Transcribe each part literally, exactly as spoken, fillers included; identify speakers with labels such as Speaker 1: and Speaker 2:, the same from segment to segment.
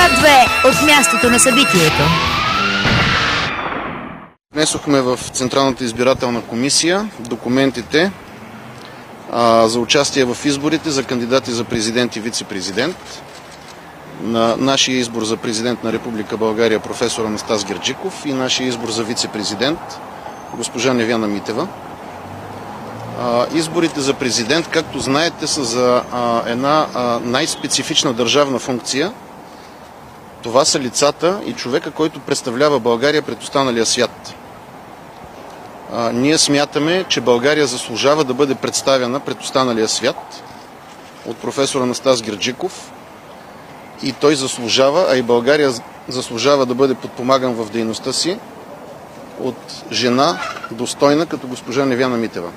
Speaker 1: К две от мястото на събитието.
Speaker 2: Внесохме в Централната избирателна комисия документите а, за участие в изборите за кандидати за президент и вице-президент. На нашия избор за президент на Република България професор Анастас Герджиков и нашия избор за вице-президент госпожа Невяна Митева. А, изборите за президент, както знаете, са за а, една а, най-специфична държавна функция. Това са лицата и човека, който представлява България пред останалия свят. А, ние смятаме, че България заслужава да бъде представена пред останалия свят от професор Анастас Герджиков и той заслужава, а и България заслужава да бъде подпомаган в дейността си от жена достойна като госпожа Невяна Митева.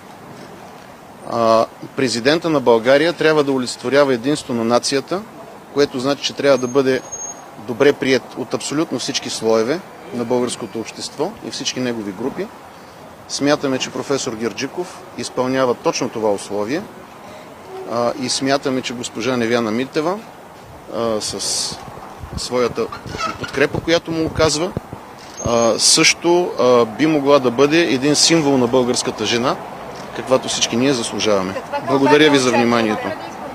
Speaker 2: А, президента на България трябва да олицетворява единство на нацията, което значи, че трябва да бъде добре приет от абсолютно всички слоеве на българското общество и всички негови групи. Смятаме, че професор Герджиков изпълнява точно това условие а, и смятаме, че госпожа Невяна Митева а, с своята подкрепа, която му оказва, а, също а, би могла да бъде един символ на българската жена, каквато всички ние заслужаваме. Благодаря ви за вниманието.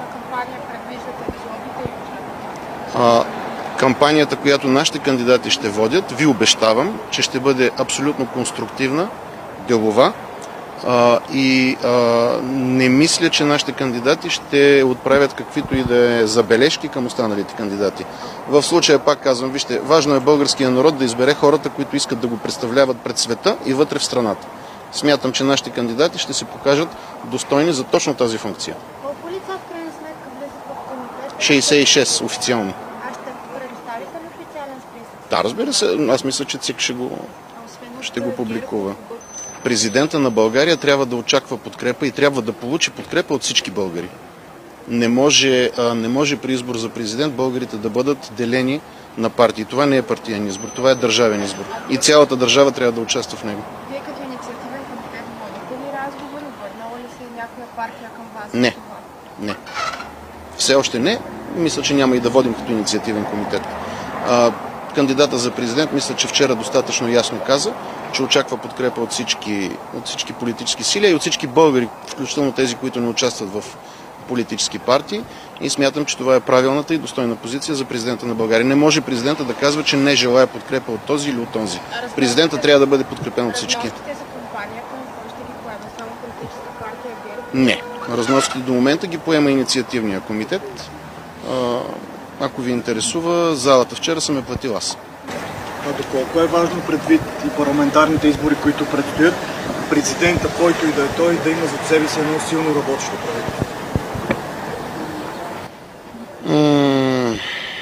Speaker 2: А, кампанията, която нашите кандидати ще водят, ви обещавам, че ще бъде абсолютно конструктивна, делова а, и а, не мисля, че нашите кандидати ще отправят каквито и да е забележки към останалите кандидати. В случая, пак казвам, вижте, важно е българския народ да избере хората, които искат да го представляват пред света и вътре в страната. Смятам, че нашите кандидати ще се покажат достойни за точно тази функция.
Speaker 3: Колко лица в крайна сметка влизат в комитета?
Speaker 2: шейсет и шест официално.
Speaker 3: А ще предоставите ли официален списък?
Speaker 2: Да, разбира се. Аз мисля, че ЦИК ще го, ще го публикува. Президента на България трябва да очаква подкрепа и трябва да получи подкрепа от всички българи. Не може, не може при избор за президент българите да бъдат делени на партии. Това не е партиен избор, това е държавен избор. И цялата държава трябва да участва в него.
Speaker 3: Вие като инициативен комитет водите ли разговори? Върнала ли се някоя партия към вас?
Speaker 2: Не, не. Все още не. Мисля, че няма и да водим като инициативен комитет. А, кандидата за президент, мисля, че вчера достатъчно ясно каза, че очаква подкрепа от всички, от всички политически сили и от всички българи, включително тези, които не участват в политически партии. И смятам, че това е правилната и достойна позиция за президента на България. Не може президента да казва, че не желая подкрепа от този или от този. Президента трябва да бъде подкрепен от всички.
Speaker 3: Разноските за кампания към кой ще ги поема? Само политическа партия ГЕРБ?
Speaker 2: Не. Разноските до момента ги поема инициативния комитет. Ако ви интересува, залата вчера съм е платил аз.
Speaker 4: А доколко е важно предвид и парламентарните избори, които предстоят, президента, който и да е той, да има зад себе си едно силно работещо правителство?
Speaker 2: М-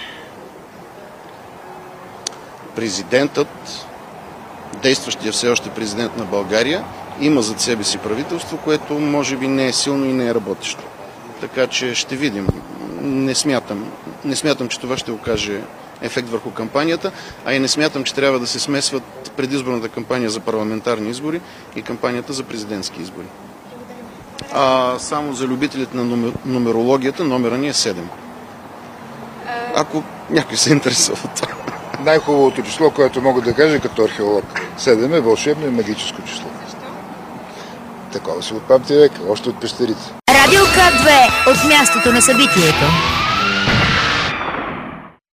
Speaker 2: Президентът, действащия все още президент на България, има зад себе си правителство, което може би не е силно и не е работещо. Така че ще видим. Не смятам, не смятам, че това ще окаже ефект върху кампанията, а и не смятам, че трябва да се смесват предизборната кампания за парламентарни избори и кампанията за президентски избори. А само за любителите на номер, нумерологията, номера ни е седем. Ако някой се интересува от това.
Speaker 5: Най-хубавото число, което мога да кажа като археолог. седем е вълшебно и магическо число. Такова си от памти века, още от пещерите.
Speaker 1: Радио К две от мястото на събитието.